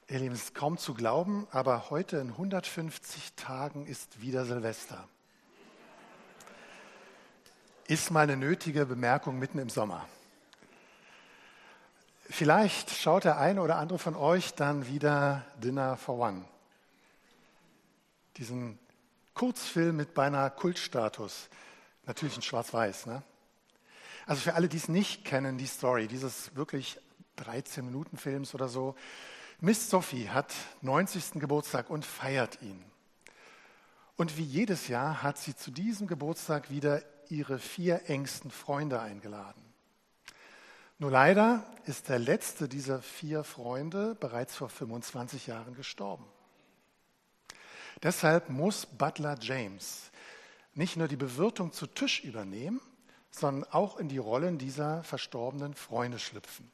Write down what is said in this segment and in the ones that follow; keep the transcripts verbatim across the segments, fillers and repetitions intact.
Ihr Lieben, es ist kaum zu glauben, aber heute in hundertfünfzig Tagen ist wieder Silvester. Ist mal eine nötige Bemerkung mitten im Sommer. Vielleicht schaut der eine oder andere von euch dann wieder Dinner for One. Diesen Kurzfilm mit beinahe Kultstatus. Natürlich in Schwarz-Weiß, ne? Also für alle, die es nicht kennen, die Story dieses wirklich dreizehn Minuten Films oder so. Miss Sophie hat neunzigsten Geburtstag und feiert ihn. Und wie jedes Jahr hat sie zu diesem Geburtstag wieder ihre vier engsten Freunde eingeladen. Nur leider ist der letzte dieser vier Freunde bereits vor fünfundzwanzig Jahren gestorben. Deshalb muss Butler James nicht nur die Bewirtung zu Tisch übernehmen, sondern auch in die Rollen dieser verstorbenen Freunde schlüpfen.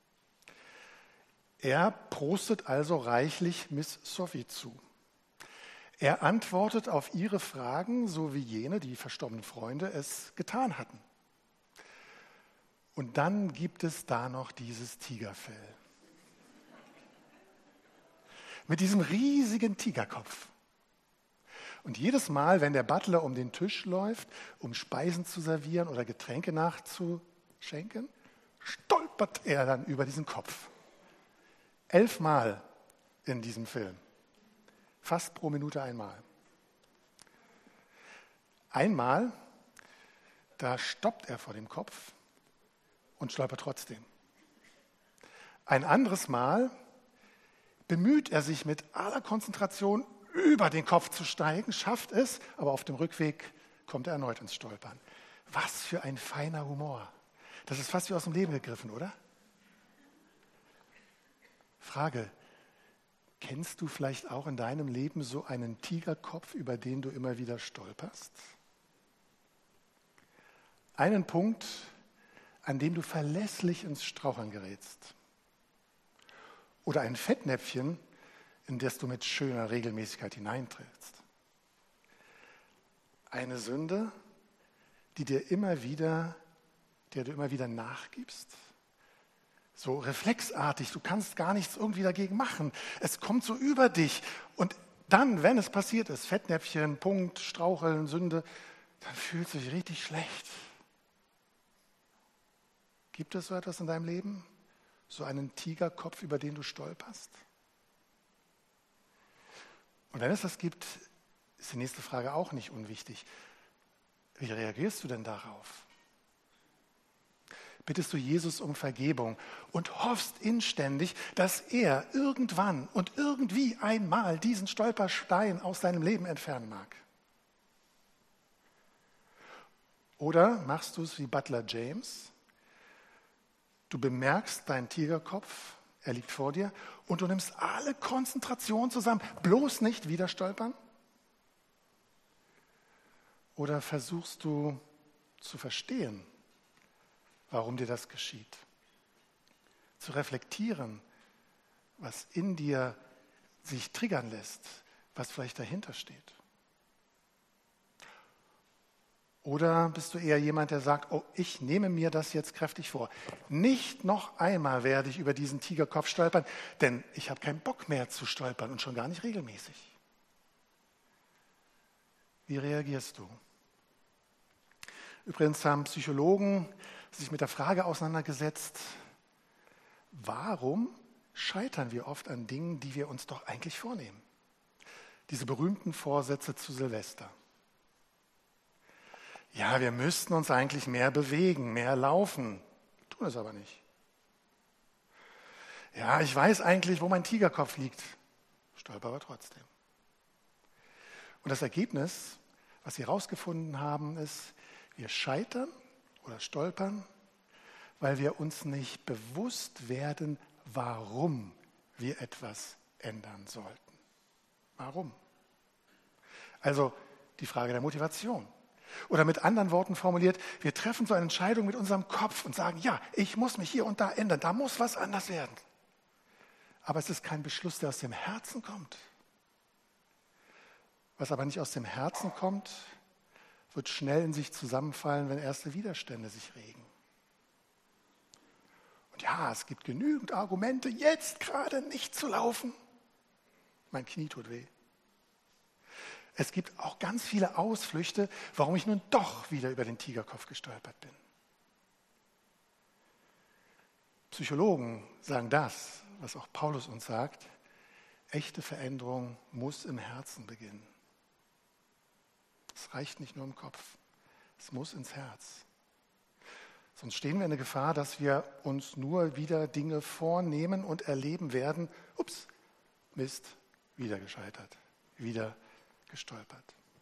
Er prostet also reichlich Miss Sophie zu. Er antwortet auf ihre Fragen, so wie jene, die verstorbenen Freunde, es getan hatten. Und dann gibt es da noch dieses Tigerfell. Mit diesem riesigen Tigerkopf. Und jedes Mal, wenn der Butler um den Tisch läuft, um Speisen zu servieren oder Getränke nachzuschenken, stolpert er dann über diesen Kopf. Elfmal in diesem Film. Fast pro Minute einmal. Einmal, da stoppt er vor dem Kopf und stolpert trotzdem. Ein anderes Mal bemüht er sich mit aller Konzentration über den Kopf zu steigen, schafft es, aber auf dem Rückweg kommt er erneut ins Stolpern. Was für ein feiner Humor. Das ist fast wie aus dem Leben gegriffen, oder? Frage, kennst du vielleicht auch in deinem Leben so einen Tigerkopf, über den du immer wieder stolperst? Einen Punkt, an dem du verlässlich ins Straucheln gerätst. Oder ein Fettnäpfchen, in das du mit schöner Regelmäßigkeit hineintrittst. Eine Sünde, die dir immer wieder, der du immer wieder nachgibst. So reflexartig, du kannst gar nichts irgendwie dagegen machen. Es kommt so über dich. Und dann, wenn es passiert ist, Fettnäpfchen, Punkt, Straucheln, Sünde, dann fühlst du dich richtig schlecht. Gibt es so etwas in deinem Leben? So einen Tigerkopf, über den du stolperst? Und wenn es das gibt, ist die nächste Frage auch nicht unwichtig. Wie reagierst du denn darauf? Bittest du Jesus um Vergebung und hoffst inständig, dass er irgendwann und irgendwie einmal diesen Stolperstein aus deinem Leben entfernen mag? Oder machst du es wie Butler James? Du bemerkst deinen Tigerkopf, er liegt vor dir, und du nimmst alle Konzentration zusammen, bloß nicht wieder stolpern? Oder versuchst du zu verstehen, warum dir das geschieht? Zu reflektieren, was in dir sich triggern lässt, was vielleicht dahinter steht. Oder bist du eher jemand, der sagt, oh, ich nehme mir das jetzt kräftig vor. Nicht noch einmal werde ich über diesen Tigerkopf stolpern, denn ich habe keinen Bock mehr zu stolpern und schon gar nicht regelmäßig. Wie reagierst du? Übrigens haben Psychologen sich mit der Frage auseinandergesetzt, warum scheitern wir oft an Dingen, die wir uns doch eigentlich vornehmen? Diese berühmten Vorsätze zu Silvester. Ja, wir müssten uns eigentlich mehr bewegen, mehr laufen, tun es aber nicht. Ja, ich weiß eigentlich, wo mein Tigerkopf liegt, stolper aber trotzdem. Und das Ergebnis, was sie herausgefunden haben, ist, wir scheitern oder stolpern, weil wir uns nicht bewusst werden, warum wir etwas ändern sollten. Warum? Also die Frage der Motivation. Oder mit anderen Worten formuliert, wir treffen so eine Entscheidung mit unserem Kopf und sagen, ja, ich muss mich hier und da ändern, da muss was anders werden. Aber es ist kein Beschluss, der aus dem Herzen kommt. Was aber nicht aus dem Herzen kommt, wird schnell in sich zusammenfallen, wenn erste Widerstände sich regen. Und ja, es gibt genügend Argumente, jetzt gerade nicht zu laufen. mein Knie tut weh. Es gibt auch ganz viele Ausflüchte, warum ich nun doch wieder über den Tigerkopf gestolpert bin. Psychologen sagen das, was auch Paulus uns sagt: Echte Veränderung muss im Herzen beginnen. Es reicht nicht nur im Kopf, es muss ins Herz. Sonst stehen wir in der Gefahr, dass wir uns nur wieder Dinge vornehmen und erleben werden. Ups, Mist, wieder gescheitert, wieder gestolpert.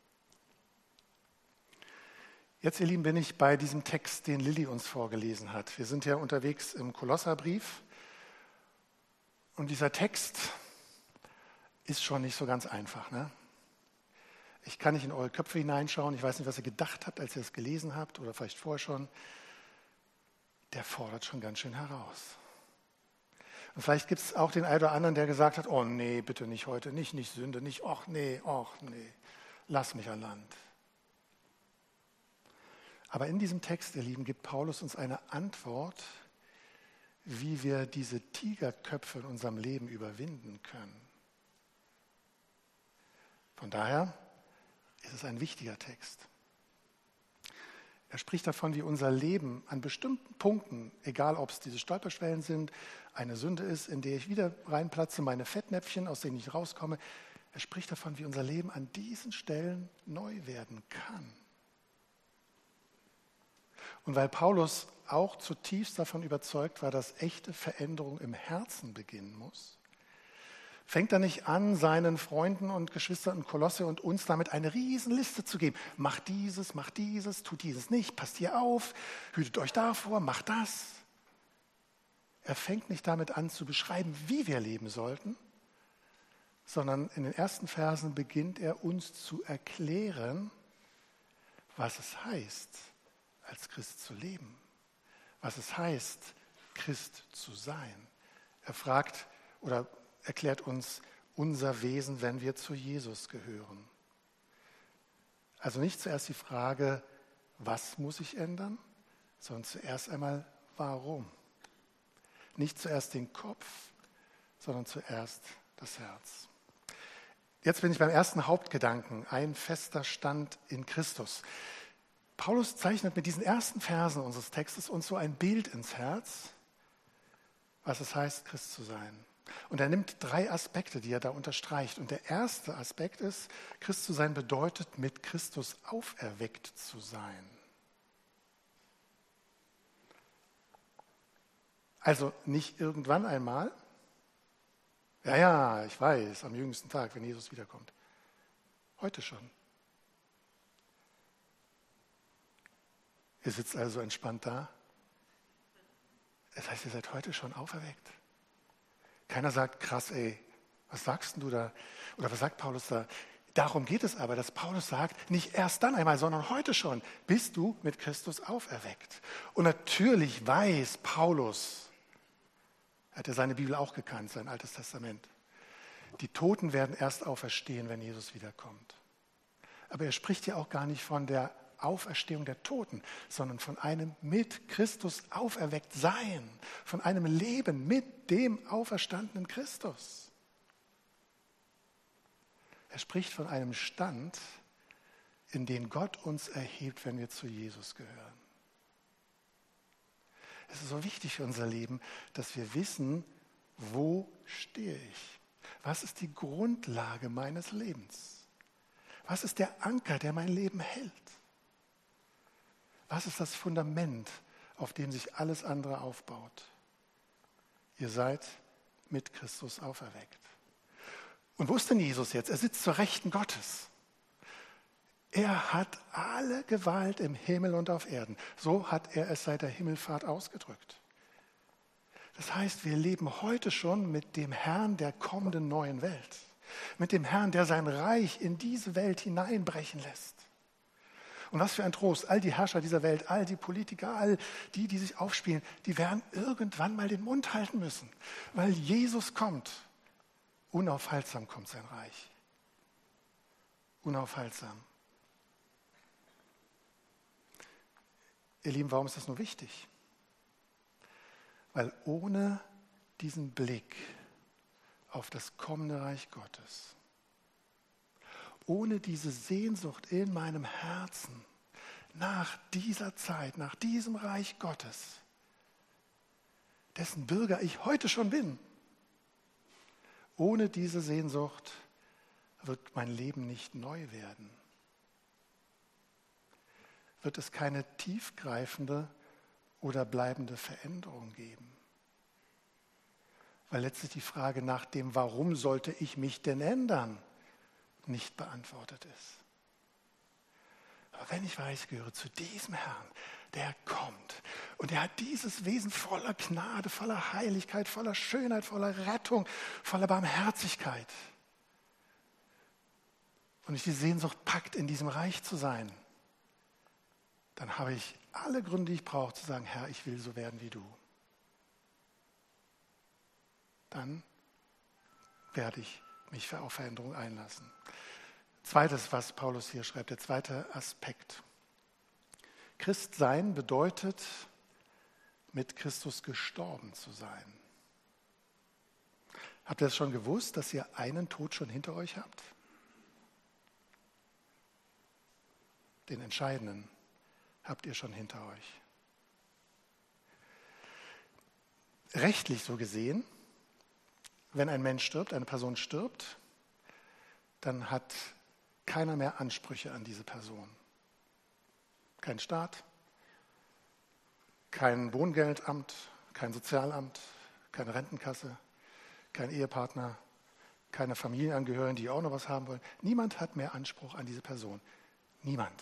Jetzt, ihr Lieben, bin ich bei diesem Text, den Lilly uns vorgelesen hat. Wir sind ja unterwegs im Kolosserbrief und dieser Text ist schon nicht so ganz einfach, ne? Ich kann nicht in eure Köpfe hineinschauen. Ich weiß nicht, was ihr gedacht habt, als ihr es gelesen habt oder vielleicht vorher schon. Der fordert schon ganz schön heraus. Und vielleicht gibt es auch den einen oder anderen, der gesagt hat: Oh nee, bitte nicht heute, nicht, nicht Sünde, nicht, ach nee, ach nee, lass mich an Land. Aber in diesem Text, ihr Lieben, gibt Paulus uns eine Antwort, wie wir diese Tigerköpfe in unserem Leben überwinden können. Von daher ist es ein wichtiger Text. Er spricht davon, wie unser Leben an bestimmten Punkten, egal ob es diese Stolperschwellen sind, eine Sünde ist, in der ich wieder reinplatze, meine Fettnäpfchen, aus denen ich rauskomme. Er spricht davon, wie unser Leben an diesen Stellen neu werden kann. Und weil Paulus auch zutiefst davon überzeugt war, dass echte Veränderung im Herzen beginnen muss, fängt er nicht an, seinen Freunden und Geschwistern in Kolosse und uns damit eine Riesenliste zu geben. Macht dieses, macht dieses, tut dieses nicht, passt hier auf, hütet euch davor, macht das. Er fängt nicht damit an zu beschreiben, wie wir leben sollten, sondern in den ersten Versen beginnt er uns zu erklären, was es heißt, als Christ zu leben, was es heißt, Christ zu sein. Er fragt oder erklärt uns unser Wesen, wenn wir zu Jesus gehören. Also nicht zuerst die Frage, was muss ich ändern, sondern zuerst einmal, warum. Nicht zuerst den Kopf, sondern zuerst das Herz. Jetzt bin ich beim ersten Hauptgedanken, ein fester Stand in Christus. Paulus zeichnet mit diesen ersten Versen unseres Textes uns so ein Bild ins Herz, was es heißt, Christ zu sein. Und er nimmt drei Aspekte, die er da unterstreicht. Und der erste Aspekt ist, Christ zu sein bedeutet, mit Christus auferweckt zu sein. Also nicht irgendwann einmal. Ja, ja, ich weiß, am jüngsten Tag, wenn Jesus wiederkommt. Heute schon. Ihr sitzt also entspannt da. Das heißt, ihr seid heute schon auferweckt. Keiner sagt, krass, ey, was sagst du da? Oder was sagt Paulus da? Darum geht es aber, dass Paulus sagt, nicht erst dann einmal, sondern heute schon bist du mit Christus auferweckt. Und natürlich weiß Paulus, er hat ja seine Bibel auch gekannt, sein Altes Testament, die Toten werden erst auferstehen, wenn Jesus wiederkommt. Aber er spricht ja auch gar nicht von der Auferstehung der Toten, sondern von einem mit Christus auferweckt sein, von einem Leben mit dem auferstandenen Christus. Er spricht von einem Stand, in den Gott uns erhebt, wenn wir zu Jesus gehören. Es ist so wichtig für unser Leben, dass wir wissen, wo stehe ich? Was ist die Grundlage meines Lebens? Was ist der Anker, der mein Leben hält? Was ist das Fundament, auf dem sich alles andere aufbaut? Ihr seid mit Christus auferweckt. Und wo ist denn Jesus jetzt? Er sitzt zur Rechten Gottes. Er hat alle Gewalt im Himmel und auf Erden. So hat er es seit der Himmelfahrt ausgedrückt. Das heißt, wir leben heute schon mit dem Herrn der kommenden neuen Welt. Mit dem Herrn, der sein Reich in diese Welt hineinbrechen lässt. Und was für ein Trost, all die Herrscher dieser Welt, all die Politiker, all die, die sich aufspielen, die werden irgendwann mal den Mund halten müssen, weil Jesus kommt. Unaufhaltsam kommt sein Reich. Unaufhaltsam. Ihr Lieben, warum ist das nur wichtig? Weil ohne diesen Blick auf das kommende Reich Gottes. Ohne diese Sehnsucht in meinem Herzen nach dieser Zeit, nach diesem Reich Gottes, dessen Bürger ich heute schon bin, ohne diese Sehnsucht wird mein Leben nicht neu werden. Wird es keine tiefgreifende oder bleibende Veränderung geben. Weil letztlich die Frage nach dem, warum sollte ich mich denn ändern, nicht beantwortet ist. Aber wenn ich weiß, ich gehöre zu diesem Herrn, der kommt und er hat dieses Wesen voller Gnade, voller Heiligkeit, voller Schönheit, voller Rettung, voller Barmherzigkeit. Und ich die Sehnsucht packt, in diesem Reich zu sein, dann habe ich alle Gründe, die ich brauche, zu sagen, Herr, ich will so werden wie du. Dann werde ich mich für auf Veränderung einlassen. Zweites, was Paulus hier schreibt, der zweite Aspekt. Christsein bedeutet, mit Christus gestorben zu sein. Habt ihr das schon gewusst, dass ihr einen Tod schon hinter euch habt? Den entscheidenden habt ihr schon hinter euch. Rechtlich so gesehen, wenn ein Mensch stirbt, eine Person stirbt, dann hat keiner mehr Ansprüche an diese Person. Kein Staat, kein Wohngeldamt, kein Sozialamt, keine Rentenkasse, kein Ehepartner, keine Familienangehörigen, die auch noch was haben wollen. Niemand hat mehr Anspruch an diese Person. Niemand.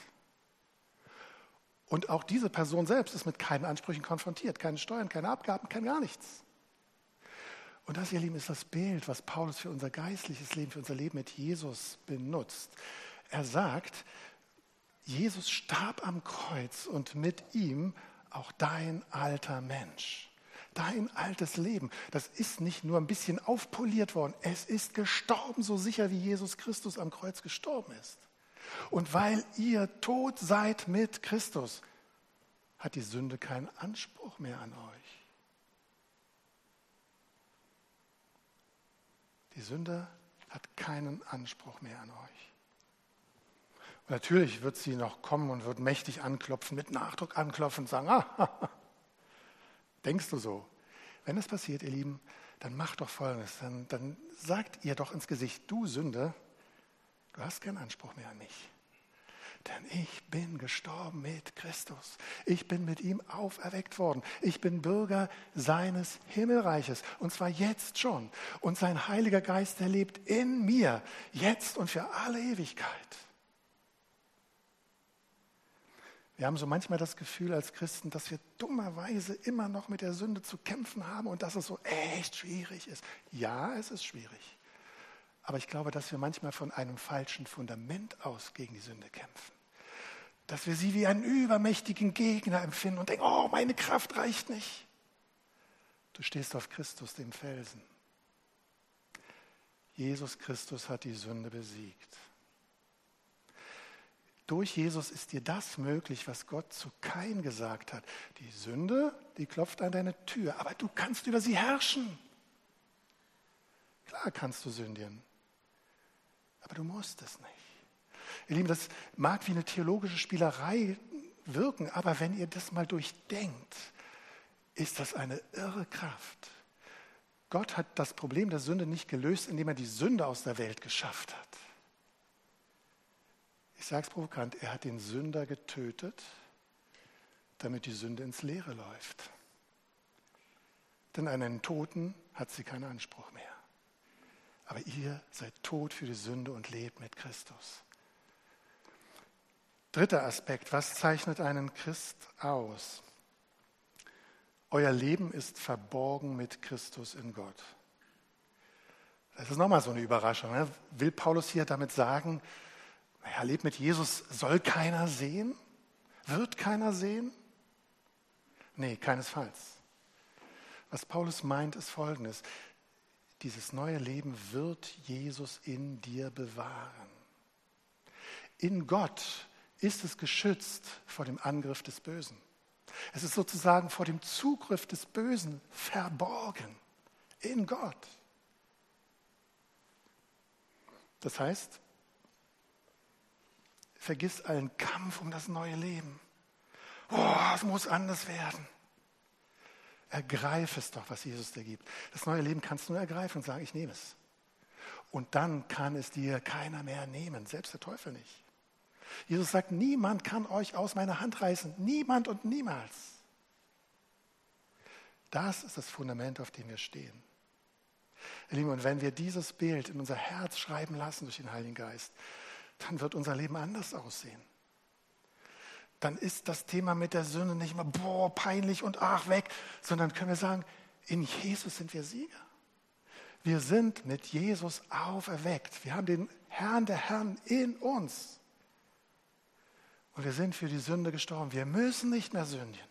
Und auch diese Person selbst ist mit keinen Ansprüchen konfrontiert. Keine Steuern, keine Abgaben, kein gar nichts. Und das, ihr Lieben, ist das Bild, was Paulus für unser geistliches Leben, für unser Leben mit Jesus benutzt. Er sagt, Jesus starb am Kreuz und mit ihm auch dein alter Mensch. Dein altes Leben, das ist nicht nur ein bisschen aufpoliert worden, es ist gestorben, so sicher wie Jesus Christus am Kreuz gestorben ist. Und weil ihr tot seid mit Christus, hat die Sünde keinen Anspruch mehr an euch. Die Sünde hat keinen Anspruch mehr an euch. Und natürlich wird sie noch kommen und wird mächtig anklopfen, mit Nachdruck anklopfen und sagen, ah, denkst du so? Wenn das passiert, ihr Lieben, dann macht doch Folgendes. Dann, dann sagt ihr doch ins Gesicht, du Sünde, du hast keinen Anspruch mehr an mich. Denn ich bin gestorben mit Christus. Ich bin mit ihm auferweckt worden. Ich bin Bürger seines Himmelreiches. Und zwar jetzt schon. Und sein Heiliger Geist, der lebt in mir. Jetzt und für alle Ewigkeit. Wir haben so manchmal das Gefühl als Christen, dass wir dummerweise immer noch mit der Sünde zu kämpfen haben und dass es so echt schwierig ist. Ja, es ist schwierig. Aber ich glaube, dass wir manchmal von einem falschen Fundament aus gegen die Sünde kämpfen. Dass wir sie wie einen übermächtigen Gegner empfinden und denken, oh, meine Kraft reicht nicht. Du stehst auf Christus, dem Felsen. Jesus Christus hat die Sünde besiegt. Durch Jesus ist dir das möglich, was Gott zu Kain gesagt hat. Die Sünde, die klopft an deine Tür, aber du kannst über sie herrschen. Klar kannst du sündigen. Aber du musst es nicht. Ihr Lieben, das mag wie eine theologische Spielerei wirken, aber wenn ihr das mal durchdenkt, ist das eine irre Kraft. Gott hat das Problem der Sünde nicht gelöst, indem er die Sünde aus der Welt geschafft hat. Ich sage es provokant, er hat den Sünder getötet, damit die Sünde ins Leere läuft. Denn an einen Toten hat sie keinen Anspruch mehr. Aber ihr seid tot für die Sünde und lebt mit Christus. Dritter Aspekt, was zeichnet einen Christ aus? Euer Leben ist verborgen mit Christus in Gott. Das ist nochmal so eine Überraschung. Ne? Will Paulus hier damit sagen, naja, lebt mit Jesus, soll keiner sehen? Wird keiner sehen? Nee, keinesfalls. Was Paulus meint, ist Folgendes. Dieses neue Leben wird Jesus in dir bewahren. In Gott ist es geschützt vor dem Angriff des Bösen. Es ist sozusagen vor dem Zugriff des Bösen verborgen. In Gott. Das heißt, vergiss allen Kampf um das neue Leben. Oh, es muss anders werden. Ergreif es doch, was Jesus dir gibt. Das neue Leben kannst du nur ergreifen und sagen, ich nehme es. Und dann kann es dir keiner mehr nehmen, selbst der Teufel nicht. Jesus sagt, niemand kann euch aus meiner Hand reißen. Niemand und niemals. Das ist das Fundament, auf dem wir stehen. Ihr Lieben, und wenn wir dieses Bild in unser Herz schreiben lassen durch den Heiligen Geist, dann wird unser Leben anders aussehen. Dann ist das Thema mit der Sünde nicht mehr, boah, peinlich und ach, weg, sondern können wir sagen, in Jesus sind wir Sieger. Wir sind mit Jesus auferweckt. Wir haben den Herrn der Herren in uns. Und wir sind für die Sünde gestorben. Wir müssen nicht mehr sündigen.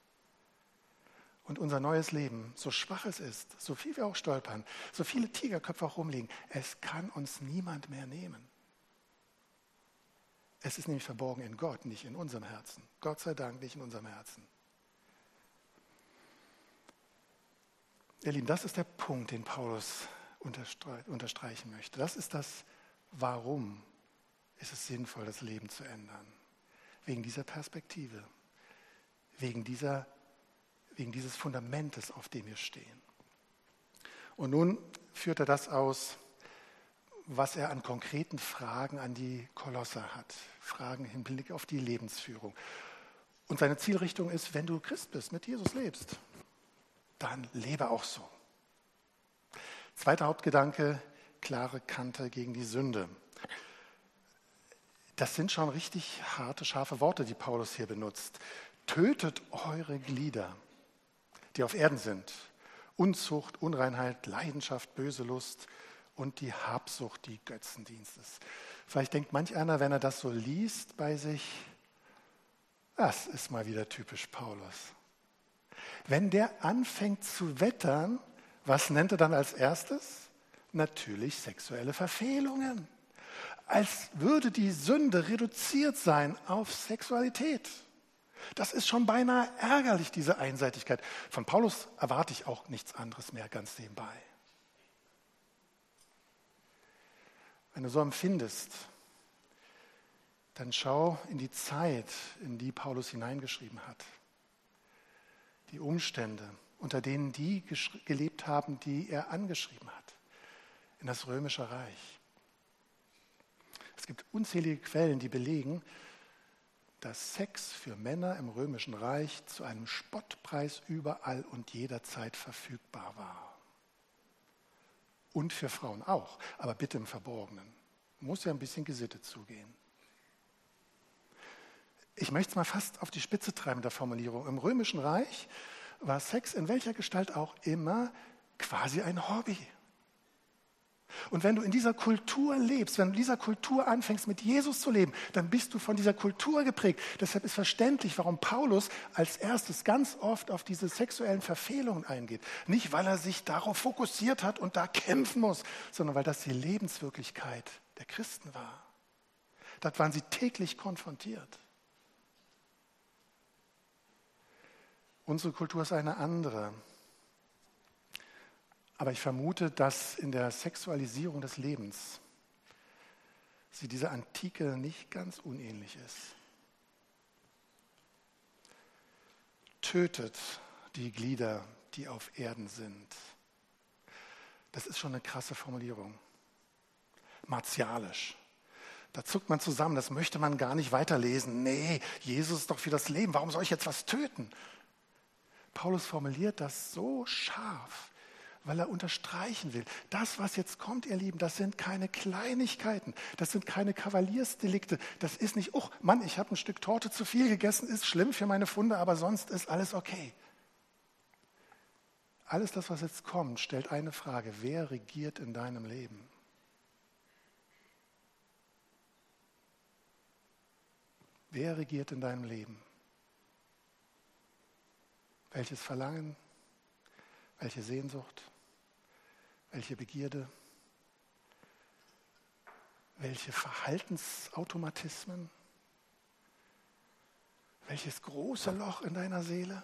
Und unser neues Leben, so schwach es ist, so viel wir auch stolpern, so viele Tigerköpfe auch rumliegen, es kann uns niemand mehr nehmen. Es ist nämlich verborgen in Gott, nicht in unserem Herzen. Gott sei Dank nicht in unserem Herzen. Ihr Lieben, das ist der Punkt, den Paulus unterstreichen möchte. Das ist das, warum ist es sinnvoll, das Leben zu ändern. Wegen dieser Perspektive, wegen, dieser, wegen dieses Fundamentes, auf dem wir stehen. Und nun führt er das aus, was er an konkreten Fragen an die Kolosser hat. Fragen im Hinblick auf die Lebensführung. Und seine Zielrichtung ist, wenn du Christ bist, mit Jesus lebst, dann lebe auch so. Zweiter Hauptgedanke, klare Kante gegen die Sünde. Das sind schon richtig harte, scharfe Worte, die Paulus hier benutzt. Tötet eure Glieder, die auf Erden sind. Unzucht, Unreinheit, Leidenschaft, böse Lust und die Habsucht, die Götzendienstes. Vielleicht denkt manch einer, wenn er das so liest bei sich, das ist mal wieder typisch Paulus. Wenn der anfängt zu wettern, was nennt er dann als erstes? Natürlich sexuelle Verfehlungen. Als würde die Sünde reduziert sein auf Sexualität. Das ist schon beinahe ärgerlich, diese Einseitigkeit. Von Paulus erwarte ich auch nichts anderes mehr, ganz nebenbei. Wenn du so empfindest, dann schau in die Zeit, in die Paulus hineingeschrieben hat. Die Umstände, unter denen die gelebt haben, die er angeschrieben hat. In das Römische Reich. Es gibt unzählige Quellen, die belegen, dass Sex für Männer im Römischen Reich zu einem Spottpreis überall und jederzeit verfügbar war. Und für Frauen auch, aber bitte im Verborgenen. Muss ja ein bisschen gesittet zugehen. Ich möchte es mal fast auf die Spitze treiben, der Formulierung. Im Römischen Reich war Sex in welcher Gestalt auch immer quasi ein Hobby. Und wenn du in dieser Kultur lebst, wenn du in dieser Kultur anfängst, mit Jesus zu leben, dann bist du von dieser Kultur geprägt. Deshalb ist verständlich, warum Paulus als erstes ganz oft auf diese sexuellen Verfehlungen eingeht. Nicht, weil er sich darauf fokussiert hat und da kämpfen muss, sondern weil das die Lebenswirklichkeit der Christen war. Dort waren sie täglich konfrontiert. Unsere Kultur ist eine andere. Aber ich vermute, dass in der Sexualisierung des Lebens sie dieser Antike nicht ganz unähnlich ist. Tötet die Glieder, die auf Erden sind. Das ist schon eine krasse Formulierung. Martialisch. Da zuckt man zusammen, das möchte man gar nicht weiterlesen. Nee, Jesus ist doch für das Leben, warum soll ich jetzt was töten? Paulus formuliert das so scharf, weil er unterstreichen will, das, was jetzt kommt, ihr Lieben, das sind keine Kleinigkeiten, das sind keine Kavaliersdelikte, das ist nicht, oh Mann, ich habe ein Stück Torte zu viel gegessen, ist schlimm für meine Funde, aber sonst ist alles okay. Alles das, was jetzt kommt, stellt eine Frage, wer regiert in deinem Leben? Wer regiert in deinem Leben? Welches Verlangen? Welche Sehnsucht? Welche Begierde? Welche Verhaltensautomatismen? Welches große Loch in deiner Seele?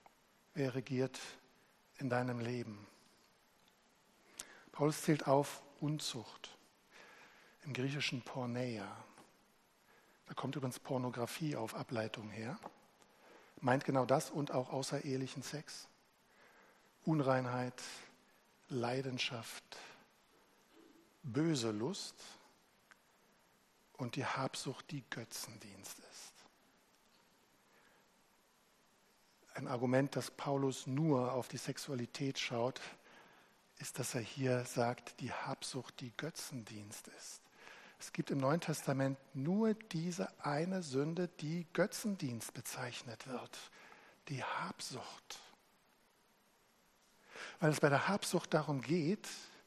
Wer regiert in deinem Leben? Paulus zählt auf Unzucht, im Griechischen Porneia. Da kommt übrigens Pornografie auf Ableitung her. Meint genau das und auch außerehelichen Sex. Unreinheit, Leidenschaft, böse Lust und die Habsucht, die Götzendienst ist. Ein Argument, dass Paulus nur auf die Sexualität schaut, ist, dass er hier sagt, die Habsucht, die Götzendienst ist. Es gibt im Neuen Testament nur diese eine Sünde, die Götzendienst bezeichnet wird, die Habsucht. Weil es bei der Habsucht darum geht,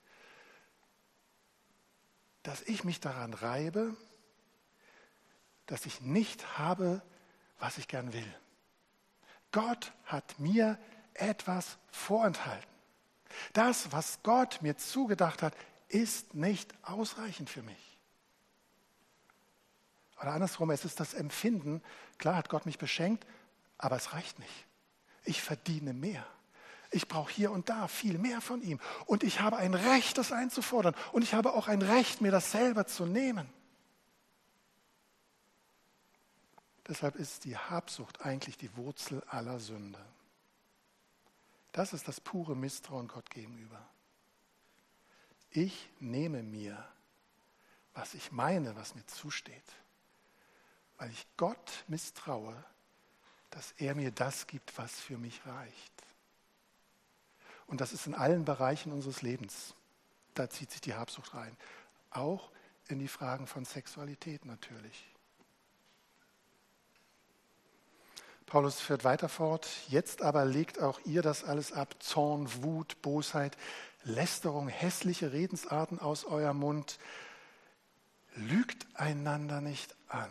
dass ich mich daran reibe, dass ich nicht habe, was ich gern will. Gott hat mir etwas vorenthalten. Das, was Gott mir zugedacht hat, ist nicht ausreichend für mich. Oder andersrum, es ist das Empfinden, klar hat Gott mich beschenkt, aber es reicht nicht. Ich verdiene mehr. Ich brauche hier und da viel mehr von ihm. Und ich habe ein Recht, das einzufordern. Und ich habe auch ein Recht, mir das selber zu nehmen. Deshalb ist die Habsucht eigentlich die Wurzel aller Sünde. Das ist das pure Misstrauen Gott gegenüber. Ich nehme mir, was ich meine, was mir zusteht, weil ich Gott misstraue, dass er mir das gibt, was für mich reicht. Und das ist in allen Bereichen unseres Lebens. Da zieht sich die Habsucht rein. Auch in die Fragen von Sexualität natürlich. Paulus führt weiter fort. Jetzt aber legt auch ihr das alles ab. Zorn, Wut, Bosheit, Lästerung, hässliche Redensarten aus eurem Mund. Lügt einander nicht an.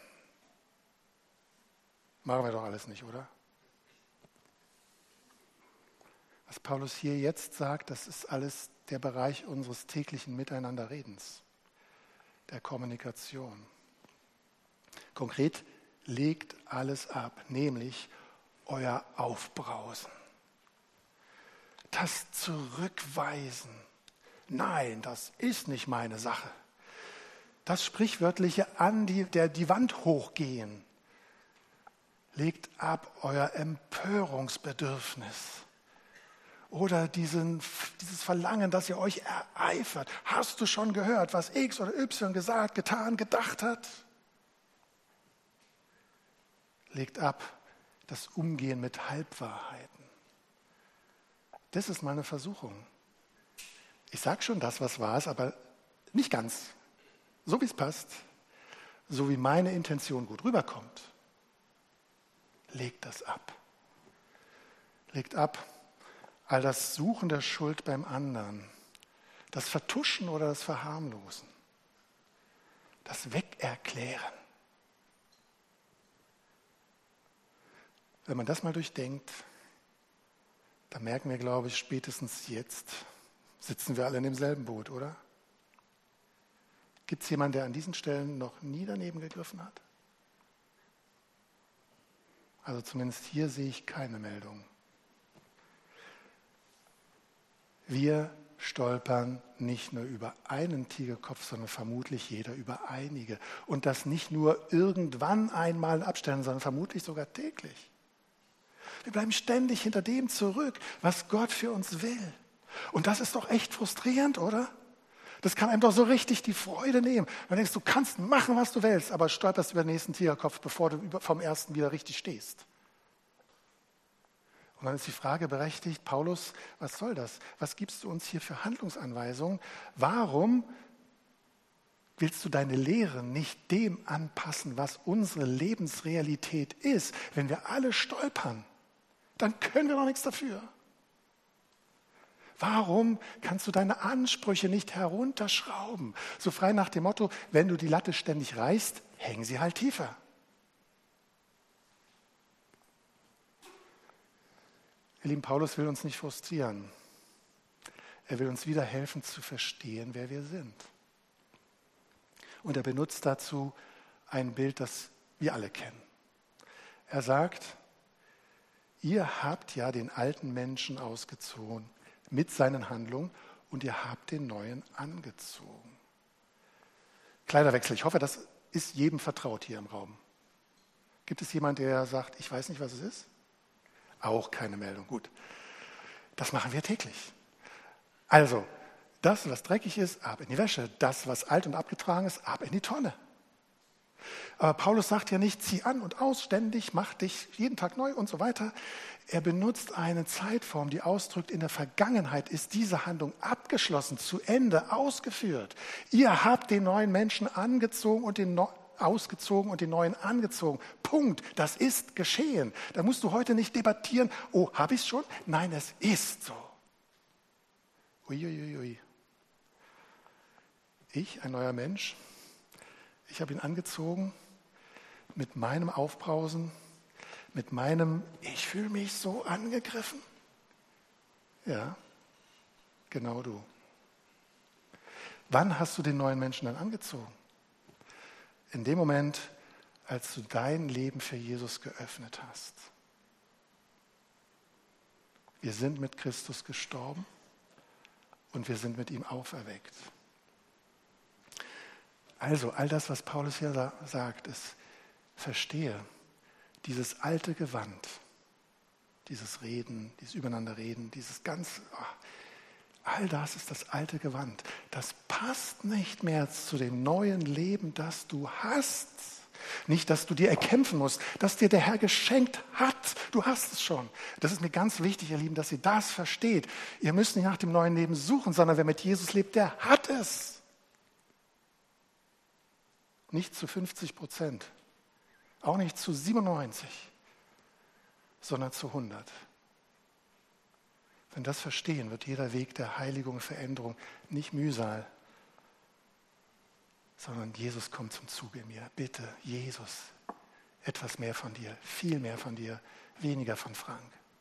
Machen wir doch alles nicht, oder? Was Paulus hier jetzt sagt, das ist alles der Bereich unseres täglichen Miteinanderredens, der Kommunikation. Konkret, legt alles ab, nämlich euer Aufbrausen, das Zurückweisen. Nein, das ist nicht meine Sache. Das sprichwörtliche an die, der die Wand hochgehen. Legt ab euer Empörungsbedürfnis. Oder diesen, dieses Verlangen, dass ihr euch ereifert. Hast du schon gehört, was X oder Y gesagt, getan, gedacht hat? Legt ab das Umgehen mit Halbwahrheiten. Das ist meine Versuchung. Ich sage schon das, was wahr ist, aber nicht ganz. So wie es passt, so wie meine Intention gut rüberkommt. Legt das ab. Legt ab all das Suchen der Schuld beim anderen, das Vertuschen oder das Verharmlosen, das Wegerklären. Wenn man das mal durchdenkt, dann merken wir, glaube ich, spätestens jetzt sitzen wir alle in demselben Boot, oder? Gibt es jemanden, der an diesen Stellen noch nie daneben gegriffen hat? Also zumindest hier sehe ich keine Meldung. Wir stolpern nicht nur über einen Tigerkopf, sondern vermutlich jeder über einige. Und das nicht nur irgendwann einmal in Abständen, sondern vermutlich sogar täglich. Wir bleiben ständig hinter dem zurück, was Gott für uns will. Und das ist doch echt frustrierend, oder? Das kann einem doch so richtig die Freude nehmen. Man denkst, du kannst machen, was du willst, aber stolperst über den nächsten Tigerkopf, bevor du vom ersten wieder richtig stehst. Und dann ist die Frage berechtigt, Paulus, was soll das? Was gibst du uns hier für Handlungsanweisungen? Warum willst du deine Lehre nicht dem anpassen, was unsere Lebensrealität ist? Wenn wir alle stolpern, dann können wir doch nichts dafür. Warum kannst du deine Ansprüche nicht herunterschrauben? So frei nach dem Motto, wenn du die Latte ständig reißt, hängen sie halt tiefer. Ihr Lieben, Paulus will uns nicht frustrieren. Er will uns wieder helfen zu verstehen, wer wir sind. Und er benutzt dazu ein Bild, das wir alle kennen. Er sagt, ihr habt ja den alten Menschen ausgezogen mit seinen Handlungen und ihr habt den neuen angezogen. Kleiderwechsel, ich hoffe, das ist jedem vertraut hier im Raum. Gibt es jemanden, der sagt, ich weiß nicht, was es ist? Auch keine Meldung, gut. Das machen wir täglich. Also, das, was dreckig ist, ab in die Wäsche. Das, was alt und abgetragen ist, ab in die Tonne. Aber Paulus sagt ja nicht, zieh an und aus, ständig, mach dich jeden Tag neu und so weiter. Er benutzt eine Zeitform, die ausdrückt, in der Vergangenheit ist diese Handlung abgeschlossen, zu Ende, ausgeführt. Ihr habt den neuen Menschen angezogen und den neuen ausgezogen und den neuen angezogen. Punkt. Das ist geschehen. Da musst du heute nicht debattieren, oh, habe ich es schon? Nein, es ist so. Uiuiui. Ui, ui. Ich, ein neuer Mensch, ich habe ihn angezogen mit meinem Aufbrausen, mit meinem, ich fühle mich so angegriffen. Ja, genau du. Wann hast du den neuen Menschen dann angezogen? In dem Moment, als du dein Leben für Jesus geöffnet hast. Wir sind mit Christus gestorben und wir sind mit ihm auferweckt. Also all das, was Paulus hier sagt, ist, verstehe, dieses alte Gewand, dieses Reden, dieses Übereinanderreden, dieses ganz, oh, all das ist das alte Gewand. Das passt nicht mehr zu dem neuen Leben, das du hast. Nicht, dass du dir erkämpfen musst, dass dir der Herr geschenkt hat. Du hast es schon. Das ist mir ganz wichtig, ihr Lieben, dass ihr das versteht. Ihr müsst nicht nach dem neuen Leben suchen, sondern wer mit Jesus lebt, der hat es. Nicht zu fünfzig Prozent, auch nicht zu siebenundneunzig, sondern zu hundert. Wenn das verstehen, wird jeder Weg der Heiligung und Veränderung nicht Mühsal, sondern Jesus kommt zum Zuge in mir. Bitte, Jesus, etwas mehr von dir, viel mehr von dir, weniger von Frank.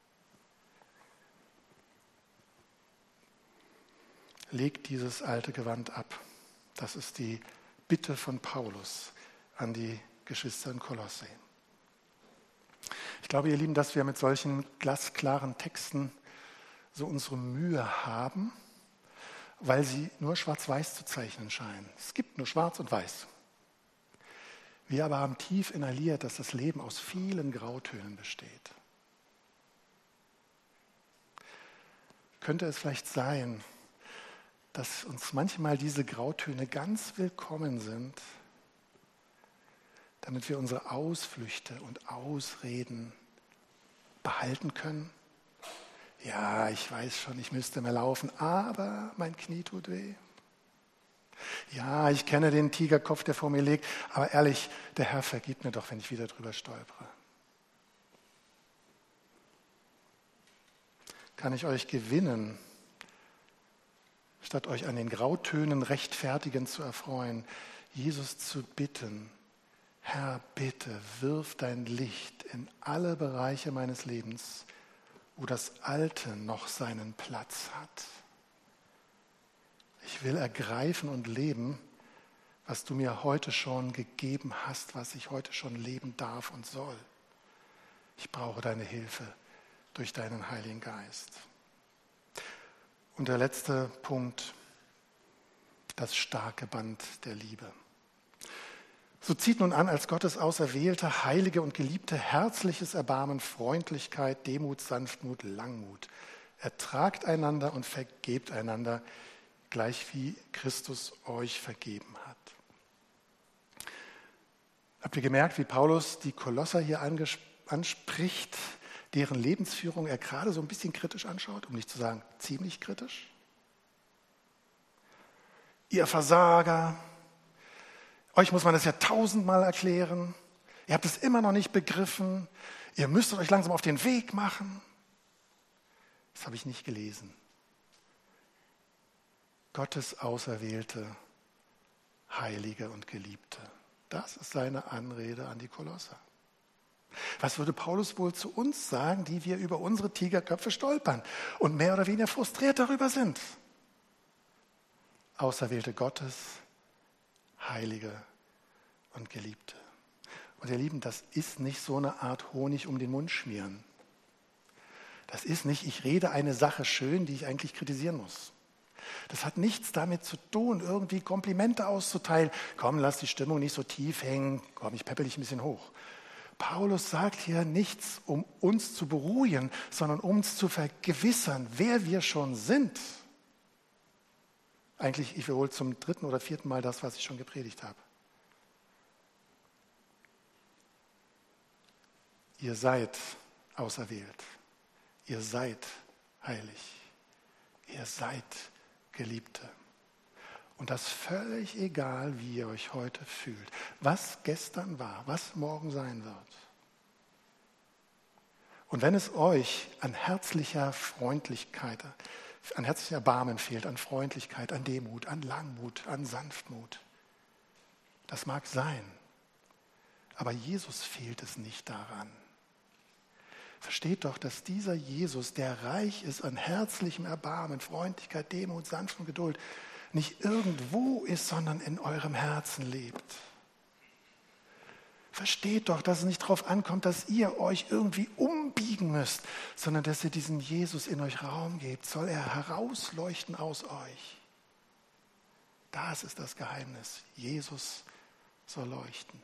Leg dieses alte Gewand ab. Das ist die Bitte von Paulus an die Geschwister in Kolosse. Ich glaube, ihr Lieben, dass wir mit solchen glasklaren Texten so unsere Mühe haben, weil sie nur schwarz-weiß zu zeichnen scheinen. Es gibt nur schwarz und weiß. Wir aber haben tief inhaliert, dass das Leben aus vielen Grautönen besteht. Könnte es vielleicht sein, dass uns manchmal diese Grautöne ganz willkommen sind, damit wir unsere Ausflüchte und Ausreden behalten können? Ja, ich weiß schon, ich müsste mehr laufen, aber mein Knie tut weh. Ja, ich kenne den Tigerkopf, der vor mir liegt, aber ehrlich, der Herr vergibt mir doch, wenn ich wieder drüber stolpere. Kann ich euch gewinnen, statt euch an den Grautönen rechtfertigen zu erfreuen, Jesus zu bitten, Herr, bitte, wirf dein Licht in alle Bereiche meines Lebens, wo das Alte noch seinen Platz hat. Ich will ergreifen und leben, was du mir heute schon gegeben hast, was ich heute schon leben darf und soll. Ich brauche deine Hilfe durch deinen Heiligen Geist. Und der letzte Punkt, das starke Band der Liebe. So zieht nun an, als Gottes Auserwählte, Heilige und Geliebte, herzliches Erbarmen, Freundlichkeit, Demut, Sanftmut, Langmut. Ertragt einander und vergebt einander, gleich wie Christus euch vergeben hat. Habt ihr gemerkt, wie Paulus die Kolosser hier anspricht, deren Lebensführung er gerade so ein bisschen kritisch anschaut, um nicht zu sagen ziemlich kritisch? Ihr Versager, euch muss man das ja tausendmal erklären. Ihr habt es immer noch nicht begriffen. Ihr müsstet euch langsam auf den Weg machen. Das habe ich nicht gelesen. Gottes Auserwählte, Heilige und Geliebte. Das ist seine Anrede an die Kolosser. Was würde Paulus wohl zu uns sagen, die wir über unsere Tigerköpfe stolpern und mehr oder weniger frustriert darüber sind? Auserwählte Gottes, Heilige und Geliebte. Und ihr Lieben, das ist nicht so eine Art Honig um den Mund schmieren. Das ist nicht, ich rede eine Sache schön, die ich eigentlich kritisieren muss. Das hat nichts damit zu tun, irgendwie Komplimente auszuteilen. Komm, lass die Stimmung nicht so tief hängen. Komm, ich peppel dich ein bisschen hoch. Paulus sagt hier nichts, um uns zu beruhigen, sondern um uns zu vergewissern, wer wir schon sind. Eigentlich, ich wiederhole zum dritten oder vierten Mal das, was ich schon gepredigt habe. Ihr seid auserwählt. Ihr seid heilig. Ihr seid Geliebte. Und das völlig egal, wie ihr euch heute fühlt. Was gestern war, was morgen sein wird. Und wenn es euch an herzlicher Freundlichkeit, an herzlicher Erbarmen fehlt, an Freundlichkeit, an Demut, an Langmut, an Sanftmut, das mag sein. Aber Jesus fehlt es nicht daran. Versteht doch, dass dieser Jesus, der reich ist an herzlichem Erbarmen, Freundlichkeit, Demut, Sanftmut, Geduld, nicht irgendwo ist, sondern in eurem Herzen lebt. Versteht doch, dass es nicht darauf ankommt, dass ihr euch irgendwie umbiegen müsst, sondern dass ihr diesen Jesus in euch Raum gebt. Soll er herausleuchten aus euch. Das ist das Geheimnis. Jesus soll leuchten.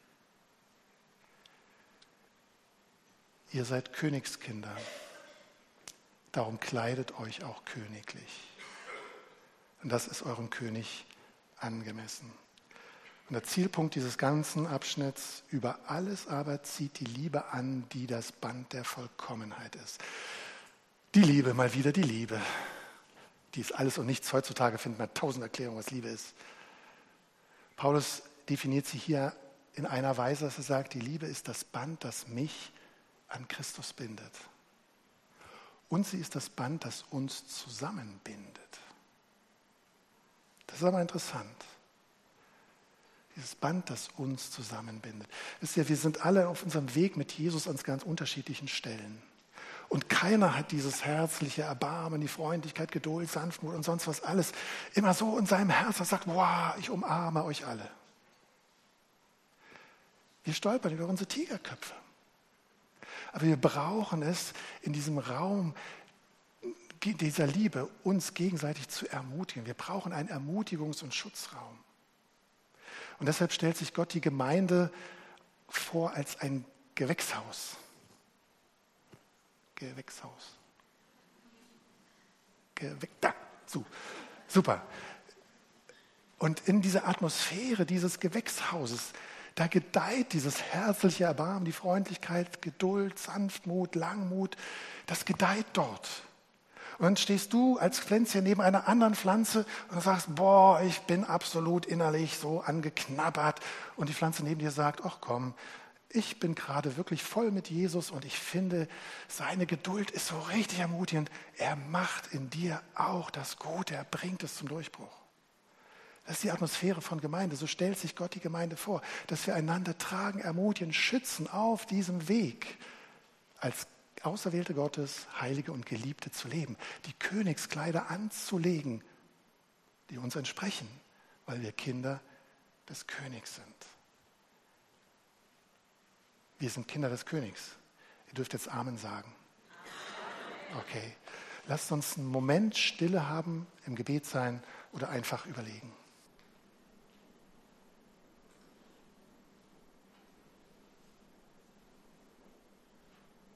Ihr seid Königskinder. Darum kleidet euch auch königlich. Und das ist eurem König angemessen. Und der Zielpunkt dieses ganzen Abschnitts: über alles aber zieht die Liebe an, die das Band der Vollkommenheit ist. Die Liebe, mal wieder die Liebe. Die ist alles und nichts. Heutzutage findet man tausend Erklärungen, was Liebe ist. Paulus definiert sie hier in einer Weise, dass er sagt, die Liebe ist das Band, das mich an Christus bindet. Und sie ist das Band, das uns zusammenbindet. Das ist aber interessant. Dieses Band, das uns zusammenbindet. Wisst ihr, wir sind alle auf unserem Weg mit Jesus an ganz unterschiedlichen Stellen. Und keiner hat dieses herzliche Erbarmen, die Freundlichkeit, Geduld, Sanftmut und sonst was alles immer so in seinem Herzen, das sagt, wow, ich umarme euch alle. Wir stolpern über unsere Tigerköpfe. Aber wir brauchen es in diesem Raum dieser Liebe, uns gegenseitig zu ermutigen. Wir brauchen einen Ermutigungs- und Schutzraum. Und deshalb stellt sich Gott die Gemeinde vor als ein Gewächshaus. Gewächshaus. Gewäch da, so. Super. Und in dieser Atmosphäre dieses Gewächshauses, da gedeiht dieses herzliche Erbarmen, die Freundlichkeit, Geduld, Sanftmut, Langmut, das gedeiht dort. Und dann stehst du als Pflänzchen neben einer anderen Pflanze und sagst, boah, ich bin absolut innerlich so angeknabbert. Und die Pflanze neben dir sagt, ach komm, ich bin gerade wirklich voll mit Jesus und ich finde, seine Geduld ist so richtig ermutigend. Er macht in dir auch das Gute, er bringt es zum Durchbruch. Das ist die Atmosphäre von Gemeinde. So stellt sich Gott die Gemeinde vor, dass wir einander tragen, ermutigen, schützen auf diesem Weg, als Auserwählte Gottes, Heilige und Geliebte zu leben, die Königskleider anzulegen, die uns entsprechen, weil wir Kinder des Königs sind. Wir sind Kinder des Königs. Ihr dürft jetzt Amen sagen. Okay. Lasst uns einen Moment Stille haben, im Gebet sein oder einfach überlegen.